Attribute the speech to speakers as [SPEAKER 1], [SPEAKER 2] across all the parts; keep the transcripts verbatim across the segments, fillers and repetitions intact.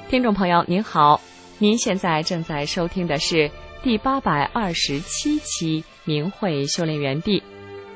[SPEAKER 1] 听众朋友您好，您现在正在收听的是第八百二十七期明慧修炼园地。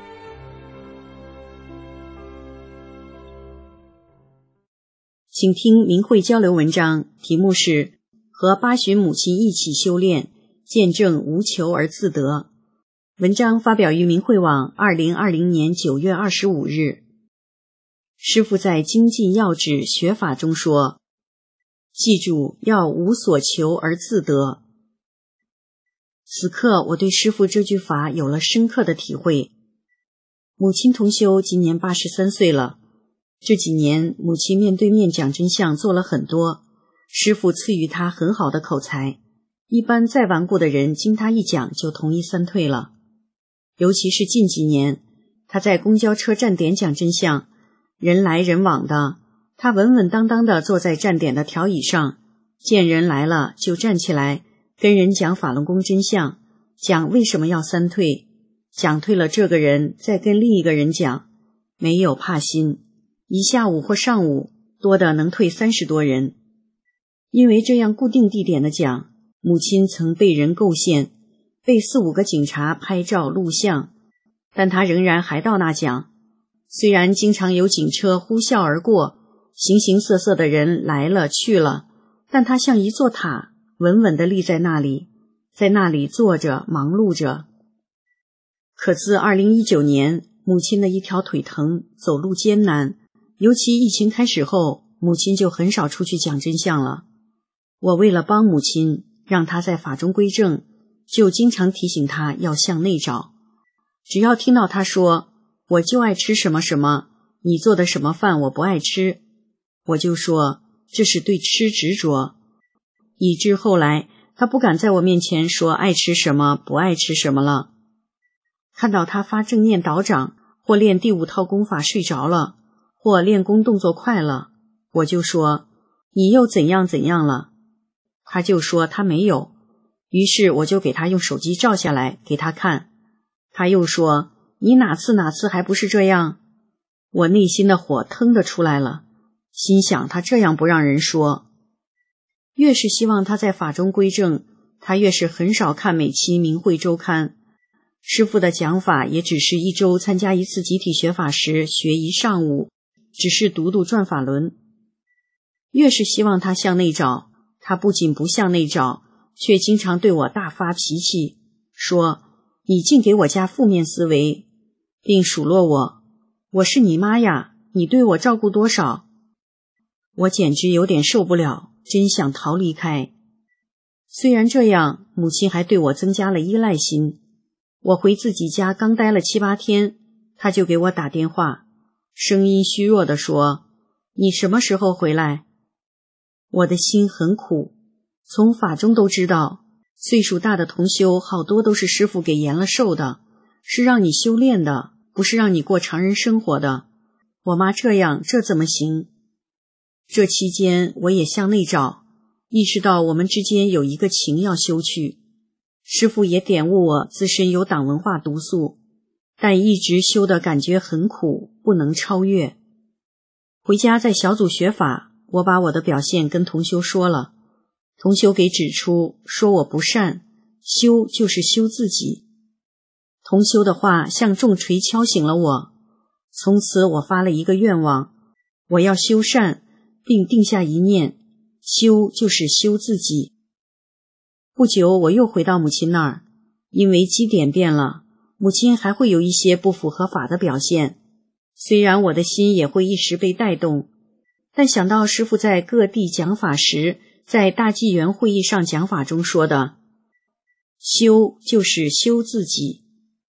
[SPEAKER 2] 请听明慧交流文章，题目是和八旬母亲一起修炼，见证无求而自得。文章发表于明慧网二零二零年九月二十五日。师父在精进要旨学法中说，记住要无所求而自得。此刻我对师父这句法有了深刻的体会。母亲同修今年八十三岁了，这几年母亲面对面讲真相做了很多，师父赐予她很好的口才，一般再顽固的人经她一讲就同意三退了。尤其是近几年，她在公交车站点讲真相，人来人往的，她稳稳当当地坐在站点的条椅上，见人来了就站起来跟人讲法轮功真相，讲为什么要三退，讲退了这个人再跟另一个人讲，没有怕心，一下午或上午多的能退三十多人。因为这样固定地点的讲，母亲曾被人构陷，被四五个警察拍照录像，但她仍然还到那讲。虽然经常有警车呼啸而过，形形色色的人来了去了，但她像一座塔，稳稳地立在那里，在那里坐着忙碌着。可自二零一九年，母亲的一条腿疼，走路艰难，尤其疫情开始后，母亲就很少出去讲真相了。我为了帮母亲，让她在法中归正，就经常提醒她要向内找。只要听到她说我就爱吃什么什么，你做的什么饭我不爱吃，我就说这是对吃执着，以致后来她不敢在我面前说爱吃什么不爱吃什么了。看到她发正念导掌，或练第五套功法睡着了，或练功动作快了，我就说你又怎样怎样了，她就说她没有，于是我就给她用手机照下来给她看，她又说你哪次哪次还不是这样？我内心的火腾地出来了，心想她这样不让人说。越是希望她在法中归正，她越是很少看每期明慧周刊。师父的讲法也只是一周参加一次集体学法时学一上午，只是读读转法轮。越是希望她向内找，她不仅不向内找，却经常对我大发脾气，说你净给我加负面思维，并数落我，我是你妈呀，你对我照顾多少？我简直有点受不了，真想逃离开。虽然这样，母亲还对我增加了依赖心。我回自己家刚待了七八天，她就给我打电话，声音虚弱地说，你什么时候回来？我的心很苦，从法中都知道，岁数大的同修好多都是师父给延了寿的，是让你修炼的，不是让你过常人生活的。我妈这样，这怎么行？这期间我也向内找，意识到我们之间有一个情要修去。师父也点悟我自身有党文化毒素，但一直修的感觉很苦，不能超越。回家在小组学法，我把我的表现跟同修说了，同修给指出，说我不善，修就是修自己。同修的话像重锤敲醒了我，从此我发了一个愿望，我要修善，并定下一念，修就是修自己。不久我又回到母亲那儿，因为基点变了，母亲还会有一些不符合法的表现，虽然我的心也会一时被带动，但想到师父在各地讲法时，在大纪元会议上讲法中说的，修就是修自己，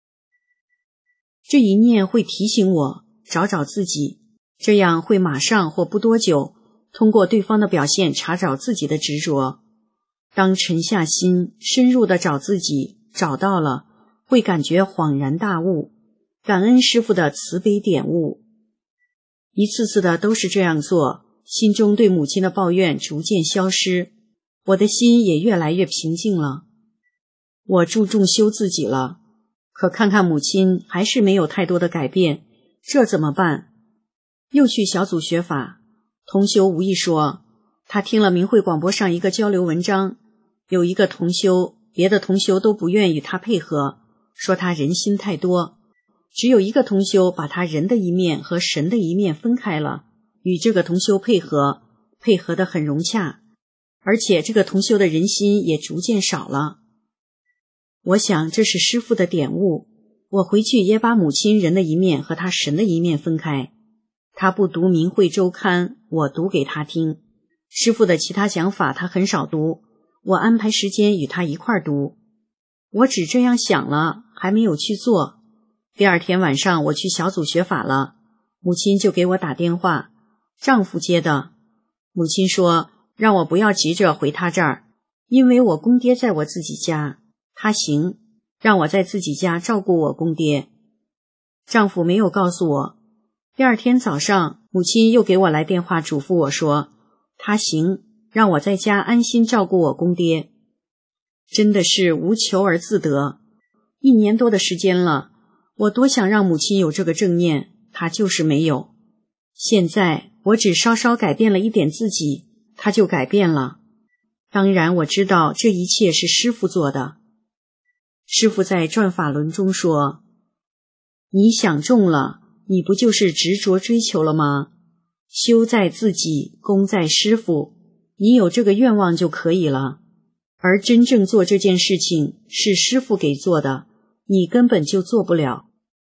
[SPEAKER 2] 这一念会提醒我找找自己，这样会马上或不多久通过对方的表现查找自己的执着。当沉下心深入地找自己，找到了，会感觉恍然大悟，感恩师父的慈悲点悟。一次次的都是这样做，心中对母亲的抱怨逐渐消失，我的心也越来越平静了。我注重修自己了，可看看母亲还是没有太多的改变，这怎么办？又去小组学法，同修无意说， 他听了明慧广播上一个交流文章，有一个同修，别的同修都不愿与他配合，说他人心太多，只有一个同修把他人的一面和神的一面分开了，与这个同修配合，配合得很融洽，而且这个同修的人心也逐渐少了。我想这是师父的点悟，我回去也把母亲人的一面和他神的一面分开。他不读明慧周刊，我读给他听。师父的其他讲法他很少读，我安排时间与他一块儿读。我只这样想了，还没有去做。第二天晚上我去小组学法了，母亲就给我打电话，丈夫接的。母亲说让我不要急着回他这儿，因为我公爹在我自己家，他行，让我在自己家照顾我公爹。丈夫没有告诉我。第二天早上，母亲又给我来电话嘱咐我说，他行，让我在家安心照顾我公爹。真的是无求而自得。一年多的时间了，我多想让母亲有这个正念，她就是没有。现在我只稍稍改变了一点自己，她就改变了。当然我知道这一切是师父做的。师父在转法轮中说，你想中了，你不就是执着追求了吗？修在自己，功在师父，你有这个愿望就可以了。而真正做这件事情是师父给做的，你根本就做不了。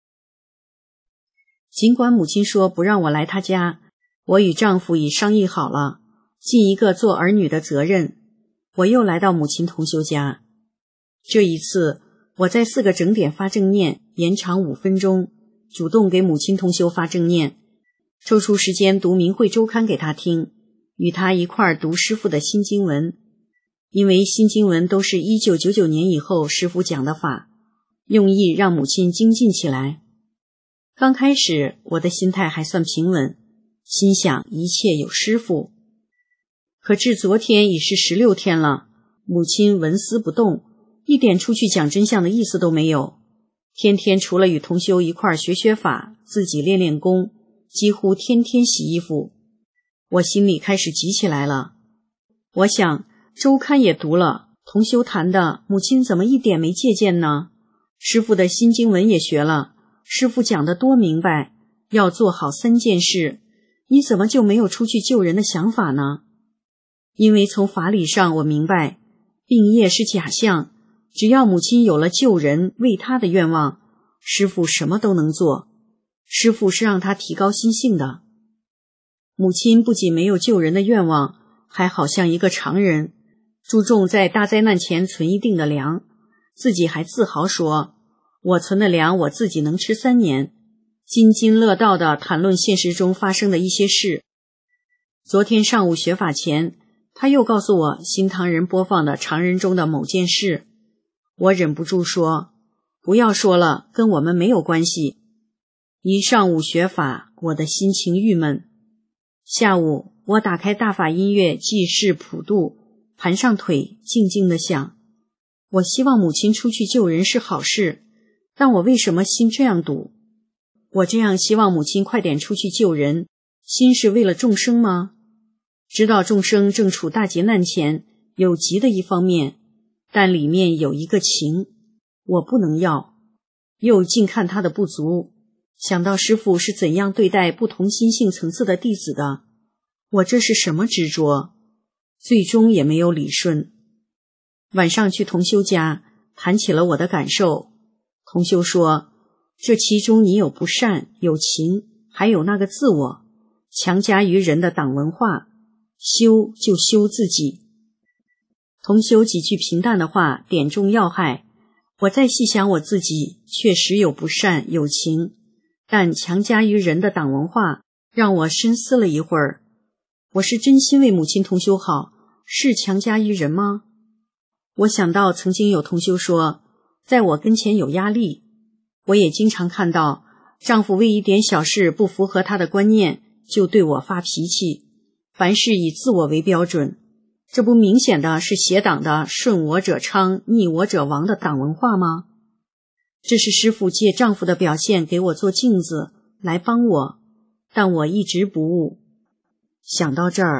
[SPEAKER 2] 尽管母亲说不让我来她家，我与丈夫已商议好了，尽一个做儿女的责任。我又来到母亲同修家。这一次我在四个整点发正念，延长五分钟，主动给母亲同修发正念，抽出时间读明慧周刊给她听，与她一块儿读师父的新经文。因为新经文都是一九九九年以后师父讲的法，用意让母亲精进起来。刚开始我的心态还算平稳，心想一切有师父。可至昨天已是十六天了，母亲纹丝不动，一点出去讲真相的意思都没有。天天除了与同修一块儿学学法，自己练练功，几乎天天洗衣服。我心里开始急起来了。我想周刊也读了，同修谈的，母亲怎么一点没借鉴呢？师父的新经文也学了，师父讲的多明白，要做好三件事，你怎么就没有出去救人的想法呢？因为从法理上我明白，病业是假象，只要母亲有了救人为他的愿望，师父什么都能做。师父是让他提高心性的。母亲不仅没有救人的愿望，还好像一个常人，注重在大灾难前存一定的粮，自己还自豪说，我存的粮我自己能吃三年，津津乐道地谈论现实中发生的一些事。昨天上午学法前，他又告诉我新唐人播放的常人中的某件事。我忍不住说，不要说了，跟我们没有关系。一上午学法，我的心情郁闷。下午我打开大法音乐济世普度，盘上腿静静地想，我希望母亲出去救人是好事，但我为什么心这样堵？我这样希望母亲快点出去救人，心是为了众生吗？知道众生正处大劫难前，有急的一方面，但里面有一个情，我不能要。又近看他的不足，想到师父是怎样对待不同心性层次的弟子的，我这是什么执着？最终也没有理顺。晚上去同修家，谈起了我的感受。同修说，这其中你有不善，有情，还有那个自我，强加于人的党文化，修就修自己。同修几句平淡的话点中要害，我再细想我自己，确实有不善有情，但强加于人的党文化让我深思了一会儿。我是真心为母亲同修好，是强加于人吗？我想到曾经有同修说，在我跟前有压力。我也经常看到丈夫为一点小事不符合他的观念就对我发脾气，凡事以自我为标准，这不明显的是邪党的顺我者昌，逆我者亡的党文化吗？这是师父借丈夫的表现给我做镜子来帮我，但我一直不悟。想到这儿，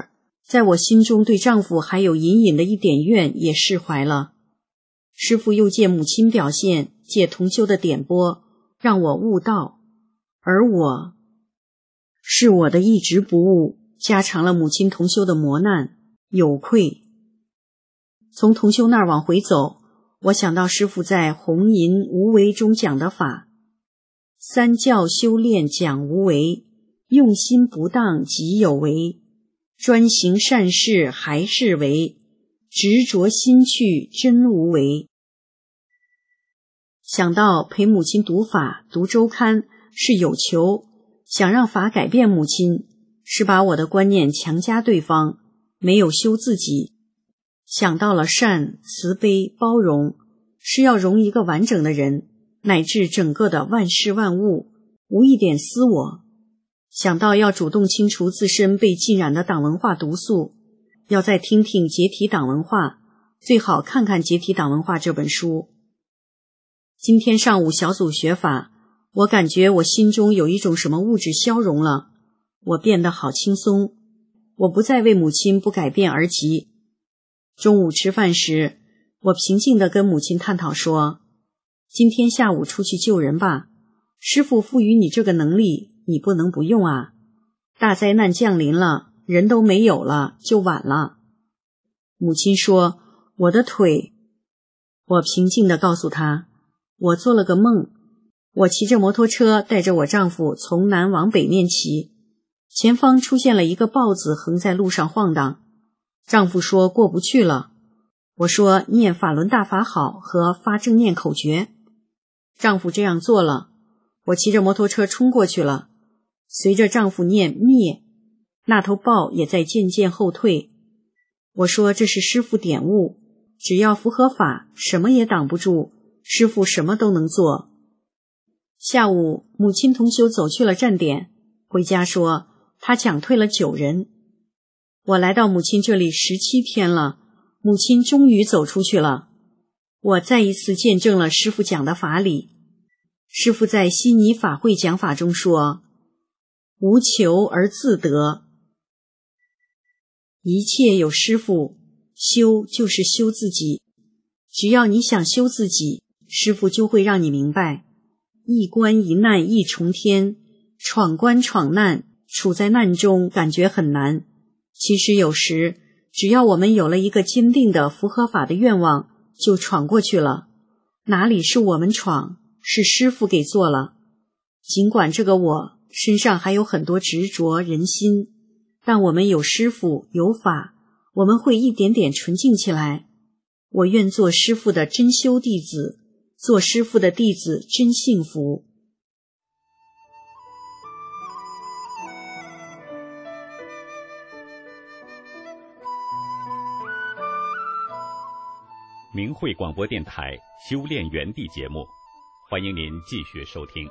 [SPEAKER 2] 在我心中对丈夫还有隐隐的一点怨也释怀了。师父又借母亲表现，借同修的点拨，让我悟道，而我是我的一直不悟，加长了母亲同修的磨难，有愧。从同修那儿往回走，我想到师父在红银无为中讲的法，三教修炼讲无为，用心不当即有为，专行善事还是为，执着心去真无为。想到陪母亲读法读周刊是有求，想让法改变母亲，是把我的观念强加对方，没有修自己。想到了善、慈悲、包容，是要容一个完整的人，乃至整个的万事万物，无一点私我。想到要主动清除自身被浸染的党文化毒素，要再听听解体党文化，最好看看《解体党文化》这本书。今天上午小组学法，我感觉我心中有一种什么物质消融了，我变得好轻松，我不再为母亲不改变而急。中午吃饭时，我平静地跟母亲探讨说，今天下午出去救人吧，师父赋予你这个能力，你不能不用啊，大灾难降临了，人都没有了，就晚了。母亲说，我的腿。我平静地告诉她，我做了个梦，我骑着摩托车带着我丈夫从南往北面骑，前方出现了一个豹子横在路上晃荡，丈夫说过不去了，我说念法轮大法好和发正念口诀，丈夫这样做了，我骑着摩托车冲过去了，随着丈夫念灭，那头豹也在渐渐后退。我说这是师父点悟，只要符合法，什么也挡不住，师父什么都能做。下午母亲同修走去了站点，回家说她讲退了九人。我来到母亲这里十七天了，母亲终于走出去了。我再一次见证了师父讲的法理。师父在悉尼法会讲法中说，无求而自得，一切有师父，修就是修自己，只要你想修自己，师父就会让你明白，一关一难一重天，闯关闯难，处在难中感觉很难，其实有时只要我们有了一个坚定的符合法的愿望，就闯过去了。哪里是我们闯，是师父给做了。尽管这个我身上还有很多执着人心，但我们有师父有法，我们会一点点纯净起来。我愿做师父的真修弟子，做师父的弟子真幸福。
[SPEAKER 3] 明慧广播电台修炼园地节目，欢迎您继续收听。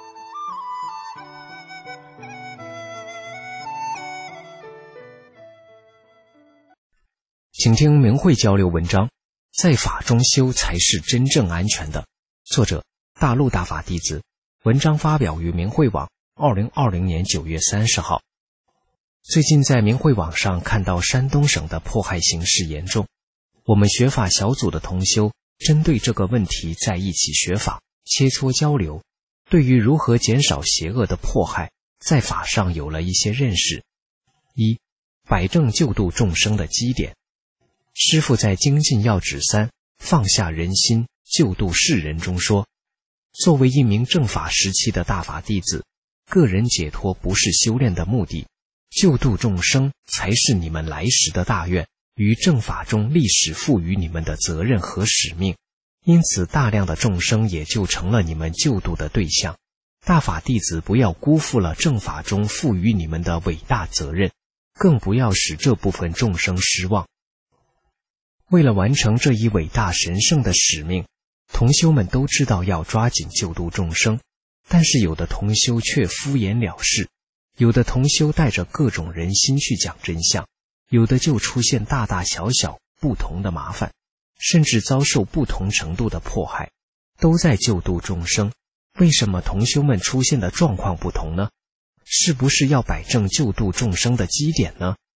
[SPEAKER 4] 请听明慧交流文章，在法中修才是真正安全的。作者大陆大法弟子，文章发表于明慧网二零二零年九月三十号。最近在明慧网上看到山东省的迫害形势严重，我们学法小组的同修针对这个问题在一起学法切磋交流，对于如何减少邪恶的迫害，在法上有了一些认识。一、摆正救度众生的基点。师父在精进要旨三放下人心救度世人中说，作为一名正法时期的大法弟子，个人解脱不是修炼的目的，救度众生才是你们来时的大愿，于正法中历史赋予你们的责任和使命，因此大量的众生也就成了你们救度的对象。大法弟子不要辜负了正法中赋予你们的伟大责任，更不要使这部分众生失望。为了完成这一伟大神圣的使命，同修们都知道要抓紧救度众生，但是有的同修却敷衍了事，有的同修带着各种人心去讲真相，有的就出现大大小小不同的麻烦，甚至遭受不同程度的迫害，都在救度众生。为什么同修们出现的状况不同呢？是不是要摆正救度众生的基点呢？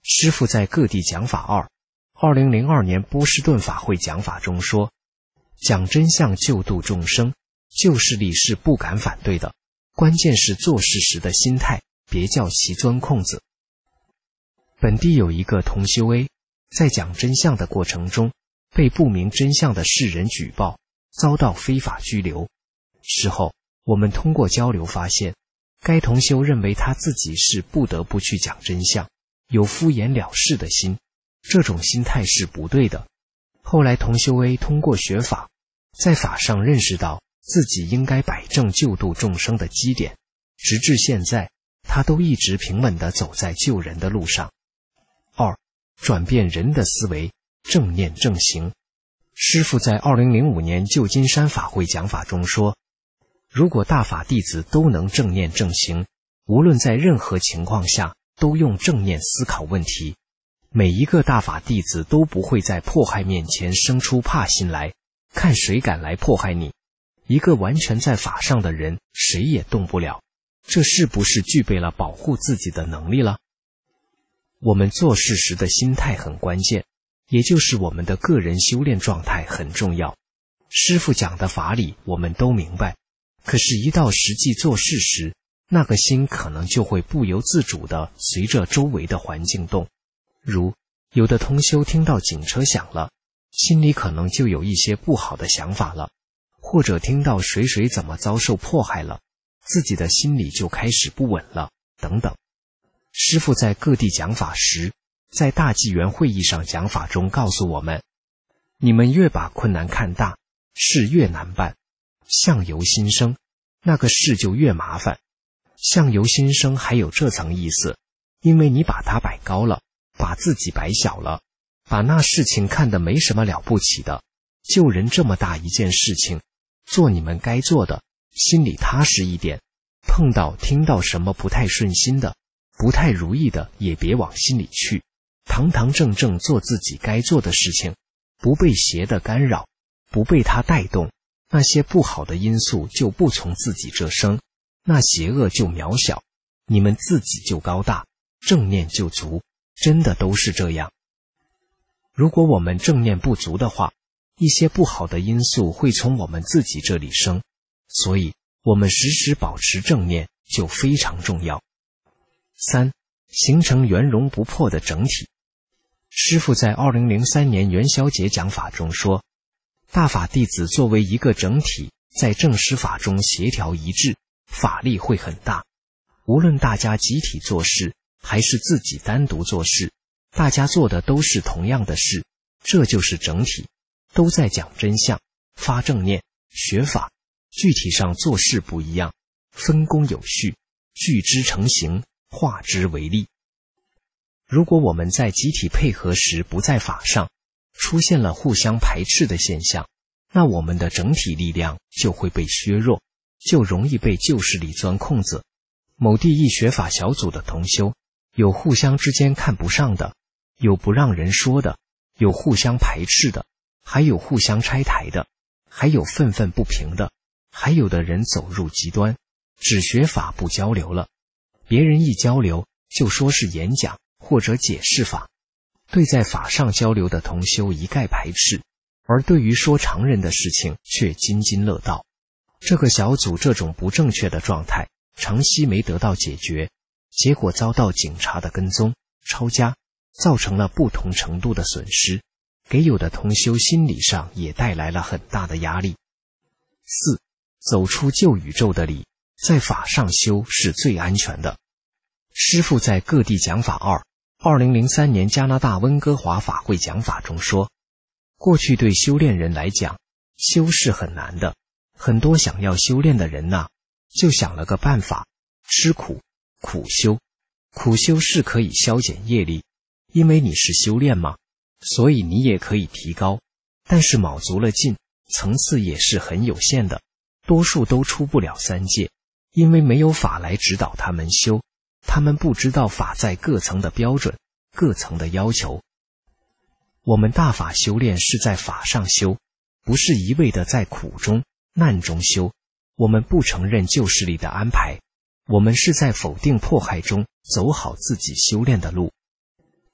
[SPEAKER 4] 师父在各地讲法二二零零二年波士顿法会讲法中说，讲真相救度众生，旧势力是不敢反对的，关键是做事时的心态，别叫其钻空子。本地有一个同修 A， 在讲真相的过程中，被不明真相的世人举报，遭到非法拘留。事后，我们通过交流发现，该同修认为他自己是不得不去讲真相，有敷衍了事的心，这种心态是不对的。后来同修 A 通过学法，在法上认识到自己应该摆正救度众生的基点，直至现在，他都一直平稳地走在救人的路上。二、转变人的思维，正念正行。师父在二零零五年旧金山法会讲法中说，如果大法弟子都能正念正行，无论在任何情况下都用正念思考问题，每一个大法弟子都不会在迫害面前生出怕心来，看谁敢来迫害你。一个完全在法上的人，谁也动不了，这是不是具备了保护自己的能力了？我们做事时的心态很关键，也就是我们的个人修炼状态很重要。师父讲的法理我们都明白，可是一到实际做事时，那个心可能就会不由自主地随着周围的环境动。如有的同修听到警车响了，心里可能就有一些不好的想法了，或者听到谁谁怎么遭受迫害了，自己的心里就开始不稳了，等等。师父在各地讲法时，在大纪元会议上讲法中告诉我们，你们越把困难看大，事越难办，相由心生，那个事就越麻烦。相由心生还有这层意思，因为你把它摆高了，把自己摆小了，把那事情看得没什么了不起的，救人这么大一件事情，做你们该做的，心里踏实一点，碰到听到什么不太顺心的，不太如意的，也别往心里去，堂堂正正做自己该做的事情，不被邪的干扰，不被它带动，那些不好的因素就不从自己这生，那邪恶就渺小，你们自己就高大，正念就足，真的都是这样。如果我们正念不足的话，一些不好的因素会从我们自己这里生，所以我们时时保持正念就非常重要。三、形成圆融不破的整体。师父在二零零三年元宵节讲法中说，大法弟子作为一个整体，在正师法中协调一致，法力会很大。无论大家集体做事，还是自己单独做事，大家做的都是同样的事，这就是整体，都在讲真相，发正念，学法，具体上做事不一样，分工有序，聚之成形，化之为力。如果我们在集体配合时不在法上，出现了互相排斥的现象，那我们的整体力量就会被削弱，就容易被旧势力钻空子。某地一学法小组的同修，有互相之间看不上的，有不让人说的，有互相排斥的，还有互相拆台的，还有愤愤不平的，还有的人走入极端，只学法不交流了。别人一交流就说是演讲或者解释法，对在法上交流的同修一概排斥，而对于说常人的事情却津津乐道。这个小组这种不正确的状态长期没得到解决，结果遭到警察的跟踪抄家，造成了不同程度的损失，给有的同修心理上也带来了很大的压力。四、走出旧宇宙的理，在法上修是最安全的。师父在各地讲法二二零零三年加拿大温哥华法会讲法中说，过去对修炼人来讲，修是很难的，很多想要修炼的人呐、啊，就想了个办法，吃苦，苦修。苦修是可以消减业力，因为你是修炼嘛，所以你也可以提高，但是卯足了劲，层次也是很有限的，多数都出不了三界，因为没有法来指导他们修，他们不知道法在各层的标准，各层的要求。我们大法修炼是在法上修，不是一味的在苦中难中修，我们不承认旧势力的安排，我们是在否定迫害中走好自己修炼的路。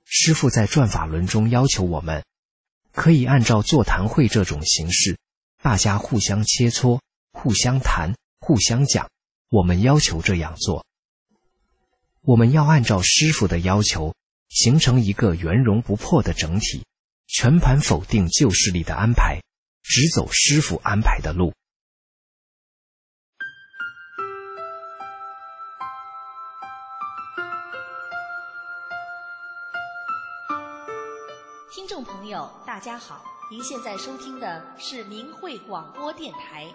[SPEAKER 4] 师父在转法轮中要求我们，可以按照座谈会这种形式，大家互相切磋，互相谈，互相讲，我们要求这样做。我们要按照师父的要求，形成一个圆融不破的整体，全盘否定旧势力的安排，只走师父安排的路。
[SPEAKER 5] 听众朋友，大家好，您现在收听的是明慧广播电台。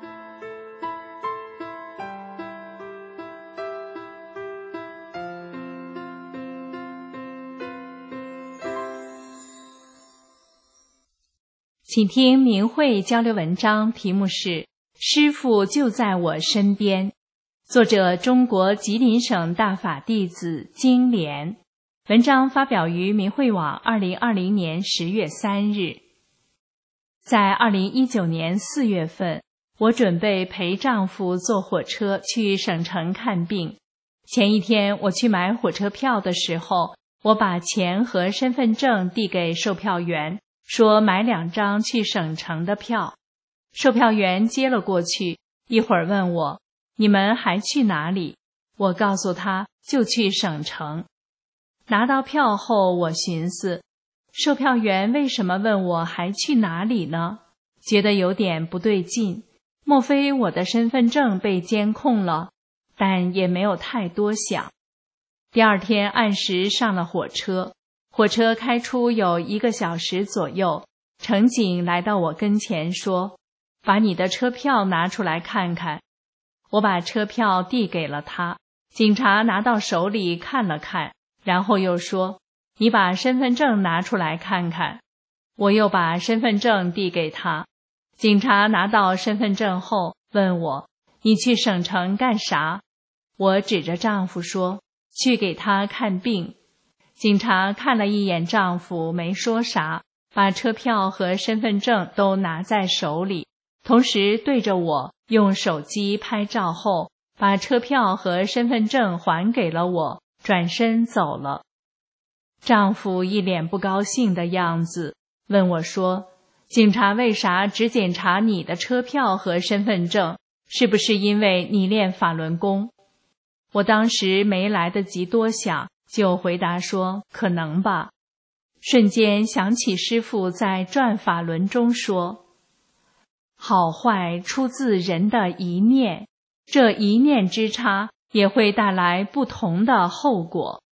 [SPEAKER 1] 请听明慧交流文章，题目是《师父就在我身边》，作者中国吉林省大法弟子金莲。文章发表于明慧网二零二零年十月三日。在二零一九年四月份，我准备陪丈夫坐火车去省城看病。前一天我去买火车票的时候，我把钱和身份证递给售票员，说买两张去省城的票。售票员接了过去，一会儿问我，你们还去哪里？我告诉他，就去省城。拿到票后，我寻思，售票员为什么问我还去哪里呢？觉得有点不对劲，莫非我的身份证被监控了？但也没有太多想。第二天按时上了火车，火车开出有一个小时左右，乘警来到我跟前说，把你的车票拿出来看看。我把车票递给了他，警察拿到手里看了看，然后又说，你把身份证拿出来看看。我又把身份证递给他，警察拿到身份证后问我，你去省城干啥？我指着丈夫说，去给他看病。警察看了一眼丈夫，没说啥，把车票和身份证都拿在手里，同时对着我用手机拍照后，把车票和身份证还给了我，转身走了。丈夫一脸不高兴的样子，问我说，警察为啥只检查你的车票和身份证？是不是因为你练法轮功？我当时没来得及多想，就回答说，可能吧。瞬间想起师父在转法轮中说，好坏出自人的一念，这一念之差也会带来不同的后果。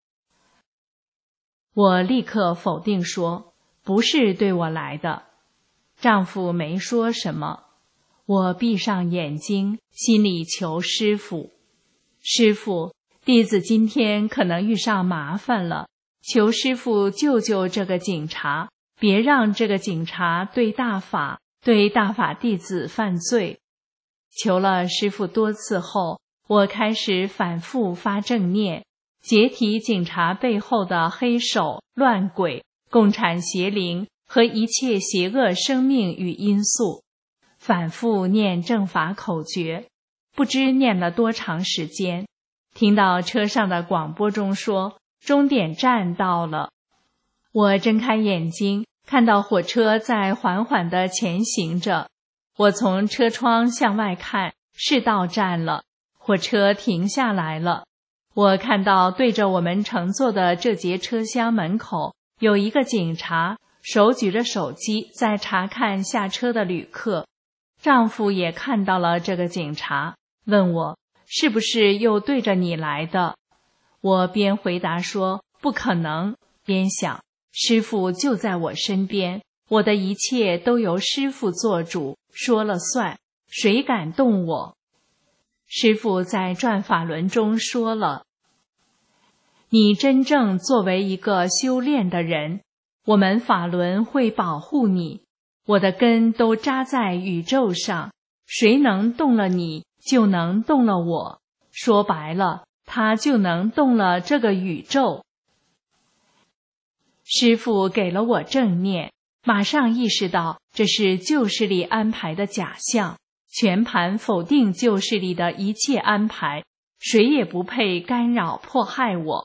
[SPEAKER 1] 我立刻否定说，不是对我来的。丈夫没说什么，我闭上眼睛，心里求师父，师父，弟子今天可能遇上麻烦了，求师父救救这个警察，别让这个警察对大法、对大法弟子犯罪。求了师父多次后，我开始反复发正念，解体警察背后的黑手、乱鬼、共产邪灵和一切邪恶生命与因素，反复念正法口诀，不知念了多长时间。听到车上的广播中说，终点站到了。我睁开眼睛，看到火车在缓缓地前行着。我从车窗向外看，是到站了，火车停下来了。我看到对着我们乘坐的这节车厢门口有一个警察，手举着手机在查看下车的旅客。丈夫也看到了这个警察，问我是不是又对着你来的。我边回答说不可能，边想师父就在我身边，我的一切都由师父做主，说了算，谁敢动我？师父在转法轮中说了，你真正作为一个修炼的人，我们法轮会保护你，我的根都扎在宇宙上，谁能动了你，就能动了我，说白了，他就能动了这个宇宙。师父给了我正念，马上意识到这是旧势力安排的假象，全盘否定旧势力的一切安排，谁也不配干扰迫害我。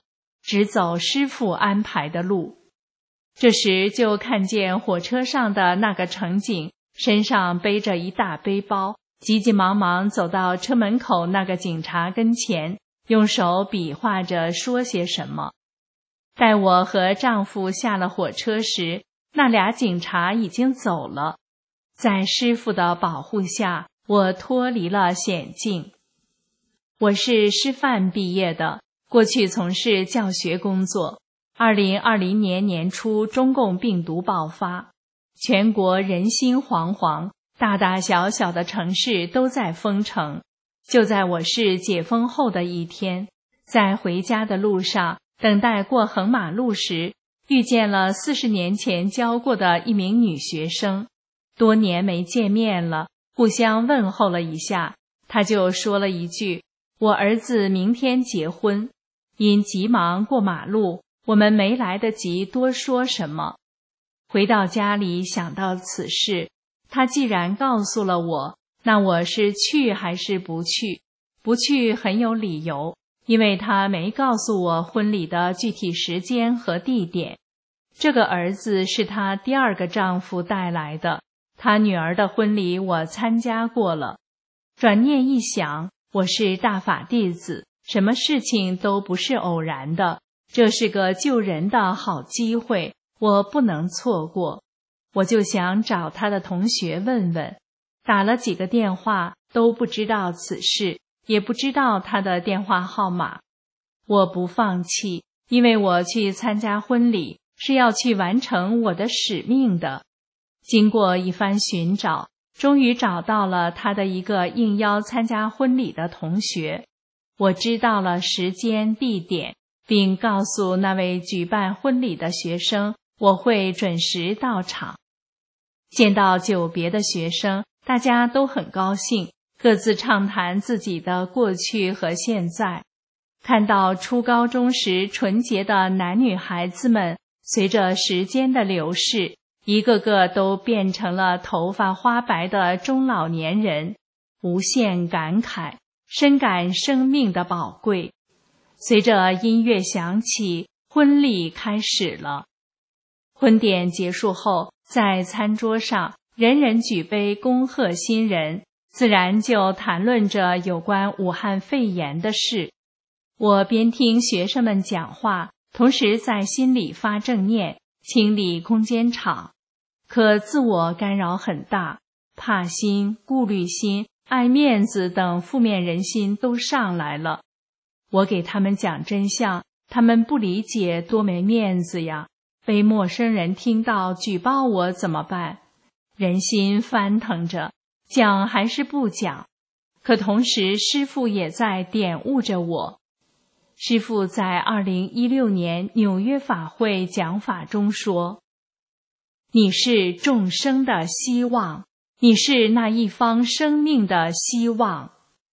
[SPEAKER 1] 只走师父安排的路。这时就看见火车上的那个乘警身上背着一大背包，急急忙忙走到车门口那个警察跟前，用手比划着说些什么。待我和丈夫下了火车时，那俩警察已经走了。在师父的保护下，我脱离了险境。我是师范毕业的，过去从事教学工作。二零二零年年初，中共病毒爆发，全国人心惶惶，大大小小的城市都在封城。就在我市解封后的一天，在回家的路上，等待过横马路时，遇见了四十年前教过的一名女学生，多年没见面了，互相问候了一下，她就说了一句：“我儿子明天结婚。”因急忙过马路，我们没来得及多说什么。回到家里想到此事，她既然告诉了我，那我是去还是不去？不去很有理由。因为他没告诉我婚礼的具体时间和地点。这个儿子是她第二个丈夫带来的，她女儿的婚礼我参加过了。转念一想，我是大法弟子，什么事情都不是偶然的，这是个救人的好机会，我不能错过。我就想找他的同学问问，打了几个电话都不知道此事，也不知道他的电话号码。我不放弃，因为我去参加婚礼是要去完成我的使命的。经过一番寻找，终于找到了他的一个应邀参加婚礼的同学。我知道了时间地点，并告诉那位举办婚礼的学生我会准时到场。见到久别的学生，大家都很高兴，各自畅谈自己的过去和现在。看到初高中时纯洁的男女孩子们，随着时间的流逝，一个个都变成了头发花白的中老年人，无限感慨，深感生命的宝贵。随着音乐响起，婚礼开始了。婚典结束后，在餐桌上，人人举杯恭贺新人，自然就谈论着有关武汉肺炎的事。我边听学生们讲话，同时在心里发正念，清理空间场。可自我干扰很大，怕心、顾虑心、爱面子等负面人心都上来了。我给他们讲真相，他们不理解，多没面子呀！被陌生人听到举报我怎么办？人心翻腾着，讲还是不讲？可同时师父也在点悟着我。师父在二零一六年纽约法会讲法中说，你是众生的希望，你是那一方生命的希望。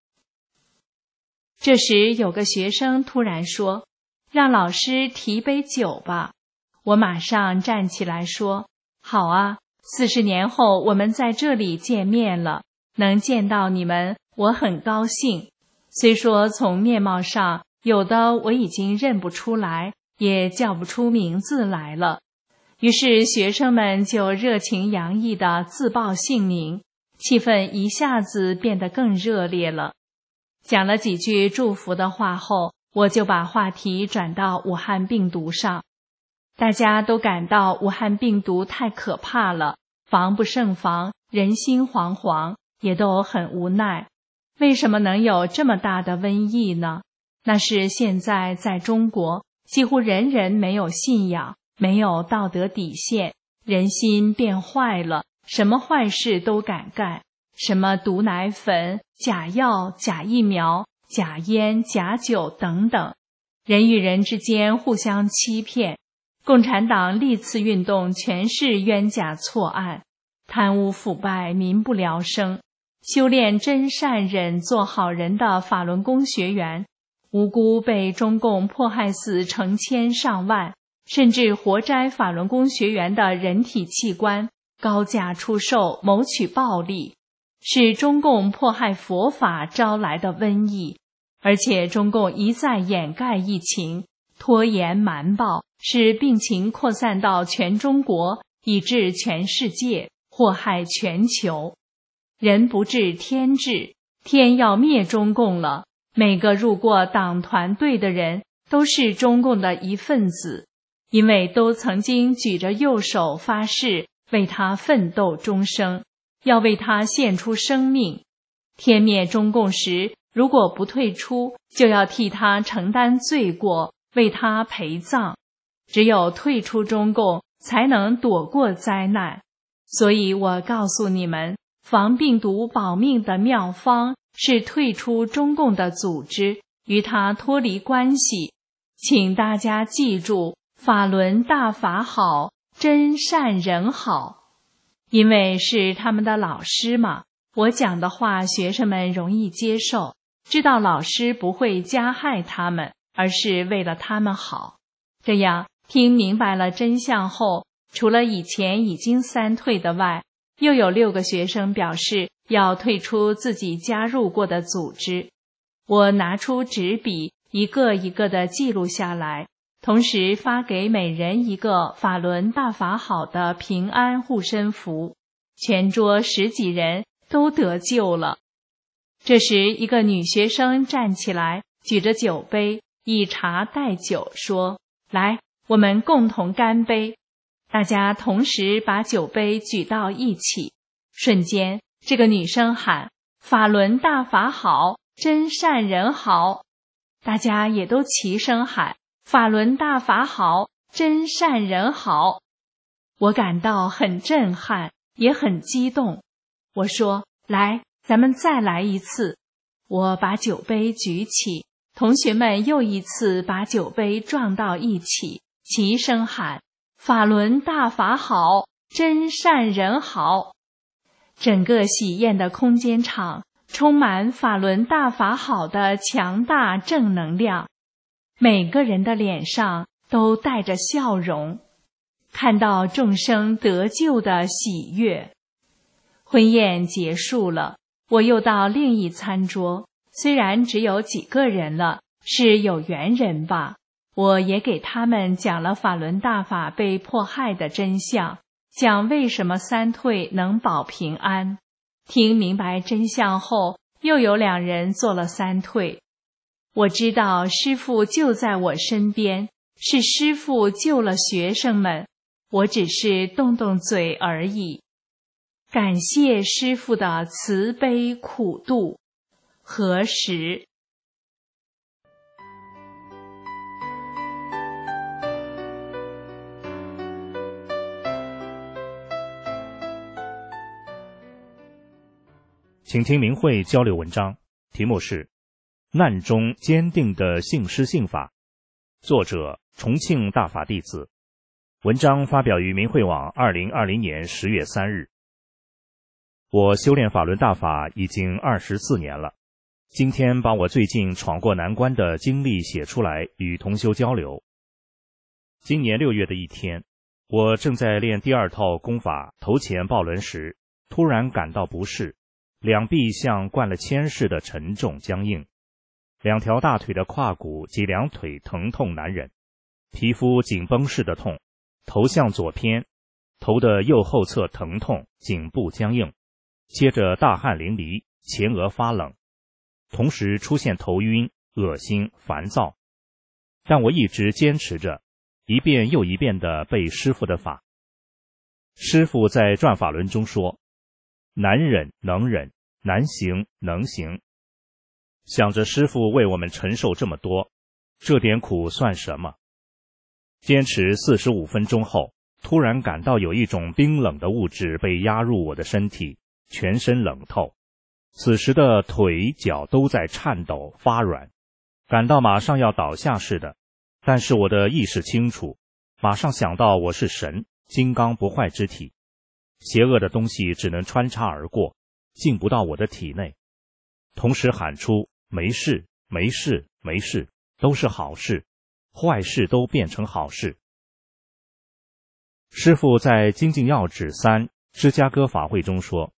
[SPEAKER 1] 这时有个学生突然说，让老师提杯酒吧。我马上站起来说，好啊，四十年后我们在这里见面了，能见到你们，我很高兴。虽说从面貌上有的我已经认不出来，也叫不出名字来了。于是学生们就热情洋溢地自报姓名，气氛一下子变得更热烈了。讲了几句祝福的话后，我就把话题转到武汉病毒上。大家都感到武汉病毒太可怕了，防不胜防，人心惶惶，也都很无奈。为什么能有这么大的瘟疫呢？那是现在在中国，几乎人人没有信仰，没有道德底线，人心变坏了，什么坏事都敢干，什么毒奶粉、假药、假疫苗、假烟、假酒等等，人与人之间互相欺骗。共产党历次运动全是冤假错案，贪污腐败，民不聊生。修炼真善忍做好人的法轮功学员，无辜被中共迫害死成千上万，甚至活摘法轮功学员的人体器官，高价出售，谋取暴利，是中共迫害佛法招来的瘟疫。而且中共一再掩盖疫情， 拖延瞒报，使病情扩散到全中国，以致全世界，祸害全球。人不治天治，天要灭中共了。每个入过党团队的人都是中共的一份子，因为都曾经举着右手发誓为他奋斗终生，要为他献出生命。天灭中共时，如果不退出，就要替他承担罪过，为他陪葬。只有退出中共，才能躲过灾难。所以我告诉你们，防病毒保命的妙方是退出中共的组织，与他脱离关系。请大家记住，法轮大法好，真善人好。因为是他们的老师嘛，我讲的话学生们容易接受，知道老师不会加害他们，而是为了他们好。这样听明白了真相后，除了以前已经三退的外，又有六个学生表示要退出自己加入过的组织。我拿出纸笔，一个一个的记录下来，同时发给每人一个法轮大法好的平安护身符，全桌十几人都得救了。这时一个女学生站起来，举着酒杯，以茶代酒，说：来，我们共同干杯。大家同时把酒杯举到一起，瞬间这个女生喊：法轮大法好，真善人好。大家也都齐声喊：法轮大法好，真善人好。我感到很震撼，也很激动。我说：来，咱们再来一次。我把酒杯举起，同学们又一次把酒杯撞到一起，齐声喊：法轮大法好，真善人好。整个喜宴的空间场充满法轮大法好的强大正能量，每个人的脸上都带着笑容，看到众生得救的喜悦。婚宴结束了，我又到另一餐桌，虽然只有几个人了，是有缘人吧，我也给他们讲了法轮大法被迫害的真相，讲为什么三退能保平安。听明白真相后，又有两人做了三退。我知道师父就在我身边，是师父救了学生们，我只是动动嘴而已。感谢师父的慈悲苦度。何时？
[SPEAKER 6] 请听明慧交流文章，题目是《难中坚定的信师信法》，作者重庆大法弟子。文章发表于明慧网二零二零年十月三日。我修炼法轮大法已经二十四年了，今天把我最近闯过难关的经历写出来，与同修交流。今年六月的一天，我正在练第二套功法头前抱轮时，突然感到不适，两臂像灌了铅似的沉重僵硬，两条大腿的胯骨及两腿疼痛难忍，皮肤紧绷似的痛，头向左偏，头的右后侧疼痛，颈部僵硬，接着大汗淋漓，前额发冷，同时出现头晕、恶心、烦躁。但我一直坚持着，一遍又一遍地背师父的法。师父在转法轮中说：难忍能忍，难行能行。想着师父为我们承受这么多，这点苦算什么？坚持四十五分钟后，突然感到有一种冰冷的物质被压入我的身体，全身冷透。此时的腿脚都在颤抖发软，感到马上要倒下似的。但是我的意识清楚，马上想到我是神，金刚不坏之体，邪恶的东西只能穿插而过，进不到我的体内。同时喊出：没事没事没事，都是好事，坏事都变成好事。师父在精进要旨三芝加哥法会中说，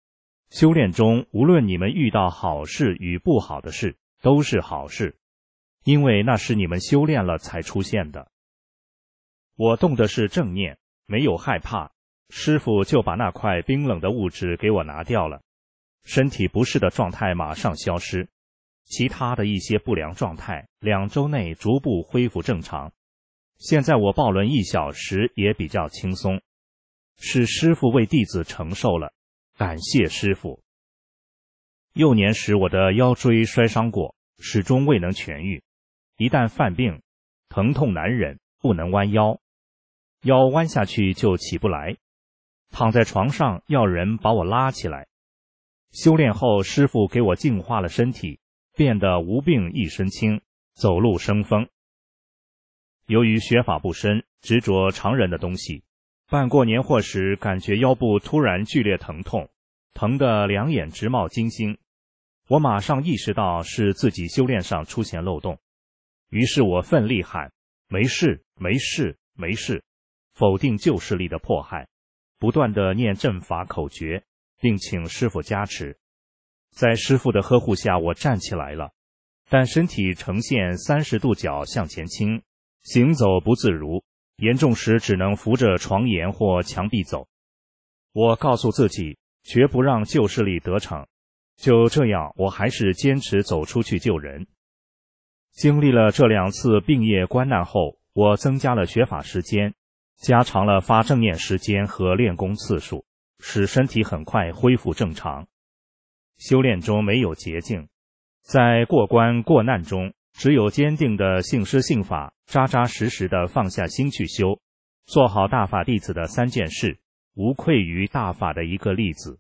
[SPEAKER 6] 修炼中无论你们遇到好事与不好的事，都是好事。 因为那是你们修炼了才出现的。我动的是正念，没有害怕，师父就把那块冰冷的物质给我拿掉了，身体不适的状态马上消失，其他的一些不良状态两周内逐步恢复正常。现在我抱轮一小时也比较轻松，是师父为弟子承受了，感谢师父。幼年时我的腰椎摔伤过，始终未能痊愈，一旦犯病，疼痛难忍，不能弯腰，腰弯下去就起不来，躺在床上要人把我拉起来。修炼后，师父给我净化了身体，变得无病一身轻，走路生风。由于学法不深，执着常人的东西，办过年货时感觉腰部突然剧烈疼痛，疼得两眼直冒金星。我马上意识到是自己修炼上出现漏洞，于是我奋力喊没事没事没事，否定旧势力的迫害，不断地念阵法口诀，并请师父加持。在师父的呵护下，我站起来了，但身体呈现三十度角向前倾，行走不自如，严重时只能扶着床沿或墙壁走。我告诉自己，绝不让旧势力得逞。就这样，我还是坚持走出去救人。经历了这两次病业关难后，我增加了学法时间，加长了发正念时间和练功次数，使身体很快恢复正常。修炼中没有捷径，在过关过难中，只有坚定的信师信法，扎扎实实的放下心去修，做好大法弟子的三件事，无愧于大法的一个例子。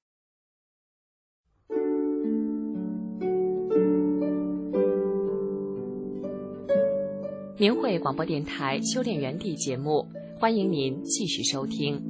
[SPEAKER 7] 明慧广播电台修炼园地节目，欢迎您继续收听。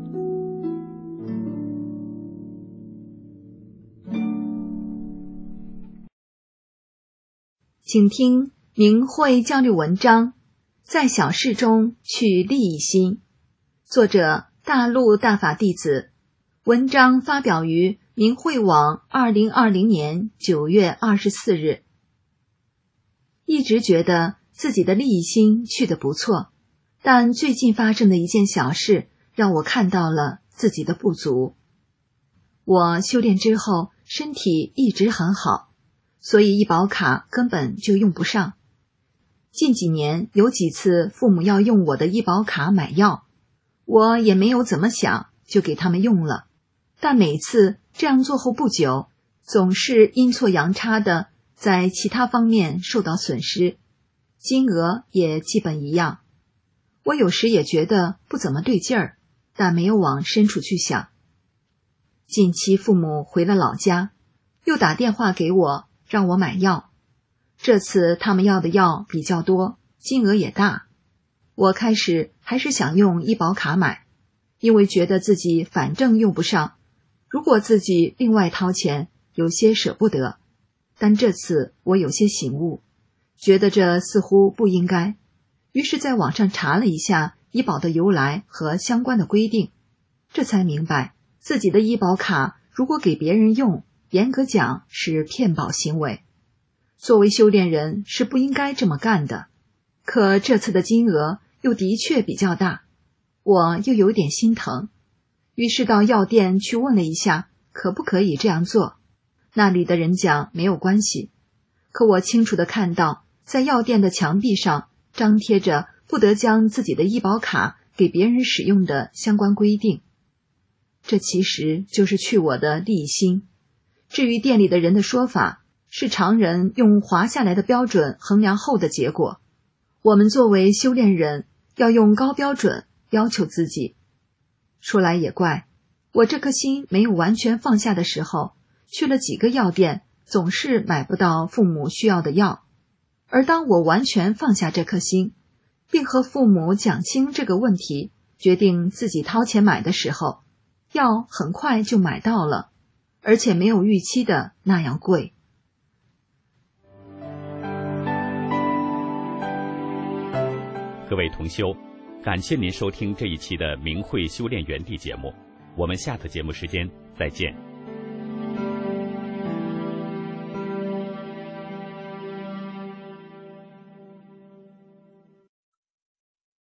[SPEAKER 8] 请听明慧交流文章，在小事中去利益心。作者大陆大法弟子，文章发表于明慧网二零二零年九月二十四日。一直觉得自己的利益心去得不错，但最近发生的一件小事让我看到了自己的不足。我修炼之后身体一直很好，所以医保卡根本就用不上。近几年有几次父母要用我的医保卡买药，我也没有怎么想，就给他们用了。但每次这样做后不久，总是阴错阳差的在其他方面受到损失，金额也基本一样。我有时也觉得不怎么对劲儿，但没有往深处去想。近期父母回了老家，又打电话给我让我买药。这次他们要的药比较多，金额也大。我开始还是想用医保卡买，因为觉得自己反正用不上，如果自己另外掏钱，有些舍不得。但这次我有些醒悟，觉得这似乎不应该，于是在网上查了一下医保的由来和相关的规定，这才明白自己的医保卡如果给别人用，严格讲是骗保行为。作为修炼人是不应该这么干的，可这次的金额又的确比较大，我又有点心疼，于是到药店去问了一下可不可以这样做。那里的人讲没有关系，可我清楚地看到在药店的墙壁上张贴着不得将自己的医保卡给别人使用的相关规定。这其实就是去我的利益心。至于店里的人的说法，是常人用划下来的标准衡量后的结果。我们作为修炼人，要用高标准要求自己。说来也怪，我这颗心没有完全放下的时候，去了几个药店，总是买不到父母需要的药。而当我完全放下这颗心，并和父母讲清这个问题，决定自己掏钱买的时候，药很快就买到了，而且没有预期的那样贵。
[SPEAKER 3] 各位同修，感谢您收听这一期的明慧修炼园地节目，我们下次节目时间再见。